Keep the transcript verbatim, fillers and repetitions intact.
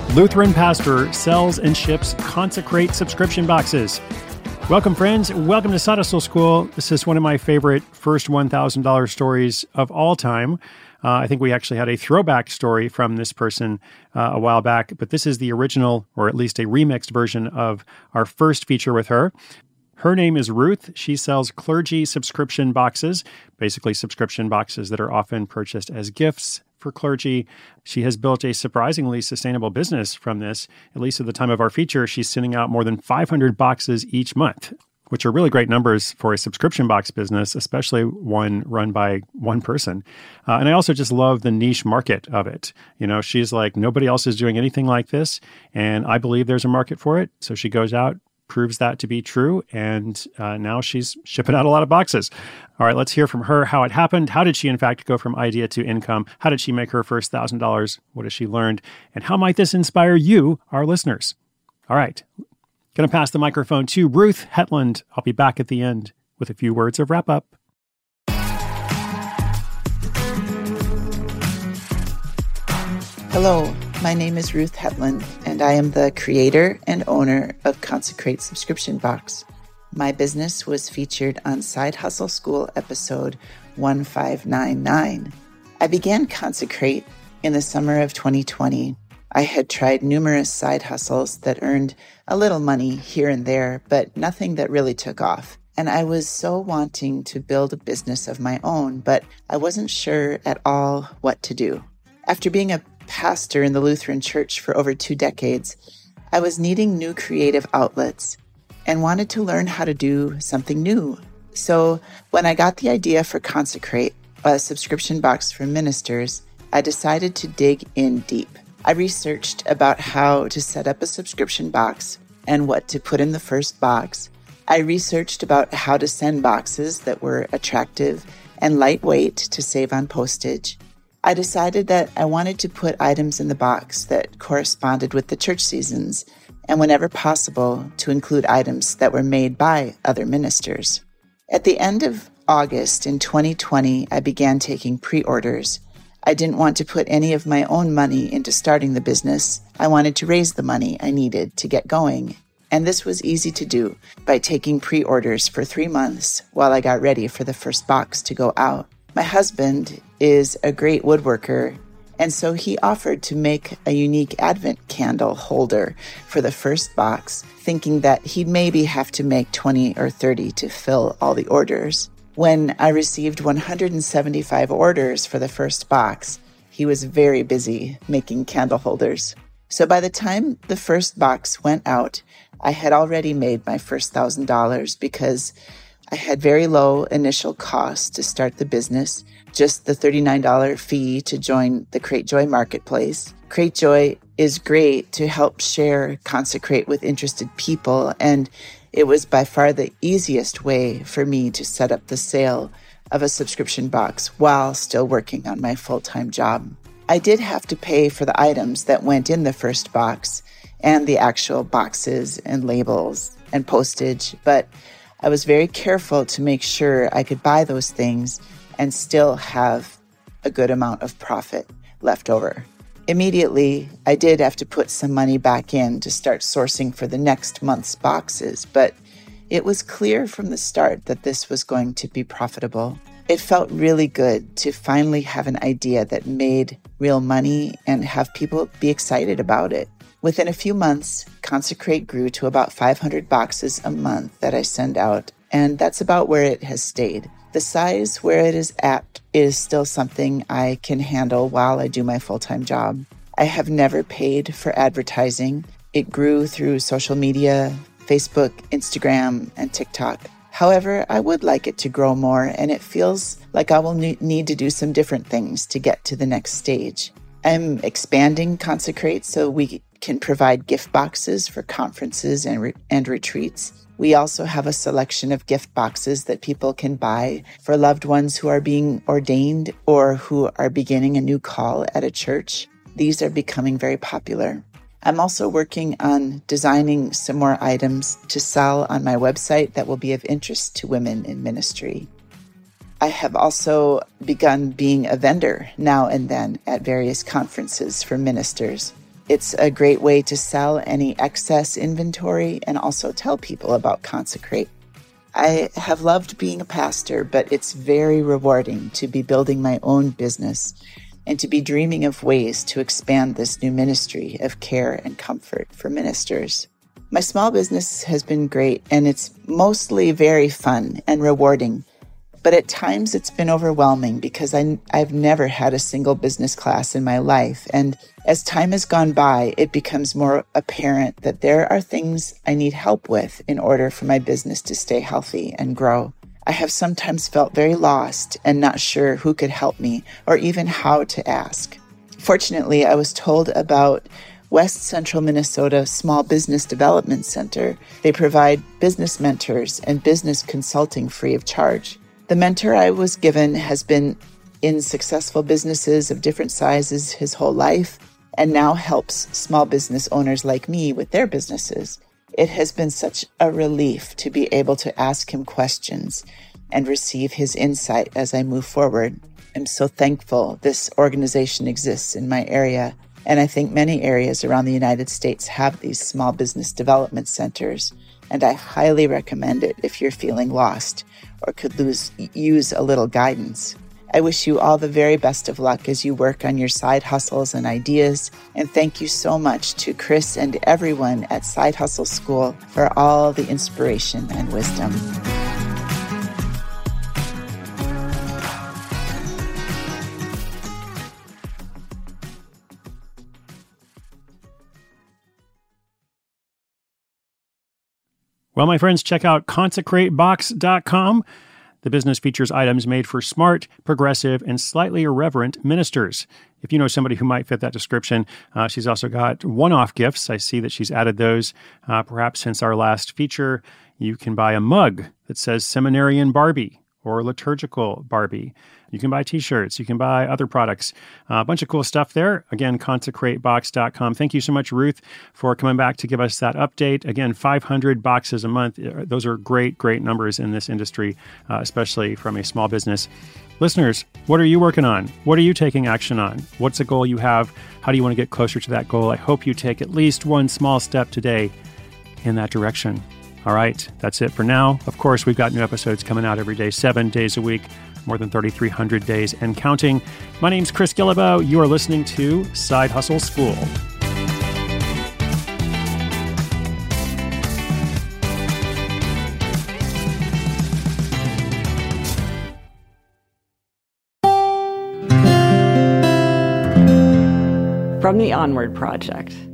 Lutheran pastor sells and ships Consecrate subscription boxes. Welcome, friends. Welcome to Sunday School. This is one of my favorite first one thousand dollars stories of all time. Uh, I think we actually had a throwback story from this person uh, a while back, but this is the original, or at least a remixed version of our first feature with her. Her name is Ruth. She sells clergy subscription boxes, basically subscription boxes that are often purchased as gifts for clergy. She has built a surprisingly sustainable business from this. At least at the time of our feature, she's sending out more than five hundred boxes each month, which are really great numbers for a subscription box business, especially one run by one person. Uh, and I also just love the niche market of it. You know, she's like, nobody else is doing anything like this, and I believe there's a market for it. So she goes out, proves that to be true, and uh, now she's shipping out a lot of boxes. All right, let's hear from her how it happened. How did she, in fact, go from idea to income? How did she make her first one thousand dollars? What has she learned? And how might this inspire you, our listeners? All right, going to pass the microphone to Ruth Hetland. I'll be back at the end with a few words of wrap-up. Hello, my name is Ruth Hetland, and I am the creator and owner of Consecrate Subscription Box. My business was featured on Side Hustle School episode one five nine nine. I began Consecrate in the summer of twenty twenty. I had tried numerous side hustles that earned a little money here and there, but nothing that really took off. And I was so wanting to build a business of my own, but I wasn't sure at all what to do. After being a pastor in the Lutheran Church for over two decades, I was needing new creative outlets and wanted to learn how to do something new. So when I got the idea for Consecrate, a subscription box for ministers, I decided to dig in deep. I researched about how to set up a subscription box and what to put in the first box. I researched about how to send boxes that were attractive and lightweight to save on postage. I decided that I wanted to put items in the box that corresponded with the church seasons, and whenever possible, to include items that were made by other ministers. At the end of August in twenty twenty, I began taking pre-orders. I didn't want to put any of my own money into starting the business. I wanted to raise the money I needed to get going. And this was easy to do by taking pre-orders for three months while I got ready for the first box to go out. My husband is a great woodworker, and so he offered to make a unique Advent candle holder for the first box, thinking that he'd maybe have to make twenty or thirty to fill all the orders. When I received one hundred seventy-five orders for the first box, he was very busy making candle holders. So by the time the first box went out, I had already made my first one thousand dollars because I had very low initial costs to start the business, just the thirty-nine dollars fee to join the CrateJoy marketplace. CrateJoy is great to help share Consecrate with interested people, and it was by far the easiest way for me to set up the sale of a subscription box while still working on my full-time job. I did have to pay for the items that went in the first box and the actual boxes and labels and postage, but I was very careful to make sure I could buy those things and still have a good amount of profit left over. Immediately, I did have to put some money back in to start sourcing for the next month's boxes, but it was clear from the start that this was going to be profitable. It felt really good to finally have an idea that made real money and have people be excited about it. Within a few months, Consecrate grew to about five hundred boxes a month that I send out, and that's about where it has stayed. The size where it is at is still something I can handle while I do my full-time job. I have never paid for advertising. It grew through social media, Facebook, Instagram, and TikTok. However, I would like it to grow more, and it feels like I will need to do some different things to get to the next stage. I'm expanding Consecrate so we can provide gift boxes for conferences and, re- and retreats. We also have a selection of gift boxes that people can buy for loved ones who are being ordained or who are beginning a new call at a church. These are becoming very popular. I'm also working on designing some more items to sell on my website that will be of interest to women in ministry. I have also begun being a vendor now and then at various conferences for ministers. It's a great way to sell any excess inventory and also tell people about Consecrate. I have loved being a pastor, but it's very rewarding to be building my own business and to be dreaming of ways to expand this new ministry of care and comfort for ministers. My small business has been great, and it's mostly very fun and rewarding. But at times it's been overwhelming because I, I've never had a single business class in my life. And as time has gone by, it becomes more apparent that there are things I need help with in order for my business to stay healthy and grow. I have sometimes felt very lost and not sure who could help me or even how to ask. Fortunately, I was told about West Central Minnesota Small Business Development Center. They provide business mentors and business consulting free of charge. The mentor I was given has been in successful businesses of different sizes his whole life and now helps small business owners like me with their businesses. It has been such a relief to be able to ask him questions and receive his insight as I move forward. I'm so thankful this organization exists in my area, and I think many areas around the United States have these small business development centers, and I highly recommend it if you're feeling lost or could lose, use a little guidance. I wish you all the very best of luck as you work on your side hustles and ideas. And thank you so much to Chris and everyone at Side Hustle School for all the inspiration and wisdom. Well, my friends, check out consecrate box dot com. The business features items made for smart, progressive, and slightly irreverent ministers. If you know somebody who might fit that description, uh, she's also got one-off gifts. I see that she's added those. Uh, perhaps since our last feature, you can buy a mug that says Seminarian Barbie or Liturgical Barbie. You can buy t-shirts. You can buy other products. Uh, a bunch of cool stuff there. Again, consecrate box dot com. Thank you so much, Ruth, for coming back to give us that update. Again, five hundred boxes a month. Those are great, great numbers in this industry, uh, especially from a small business. Listeners, what are you working on? What are you taking action on? What's a goal you have? How do you want to get closer to that goal? I hope you take at least one small step today in that direction. All right, that's it for now. Of course, we've got new episodes coming out every day, seven days a week, more than thirty-three hundred days and counting. My name's Chris Guillebeau. You are listening to Side Hustle School. From the Onward Project.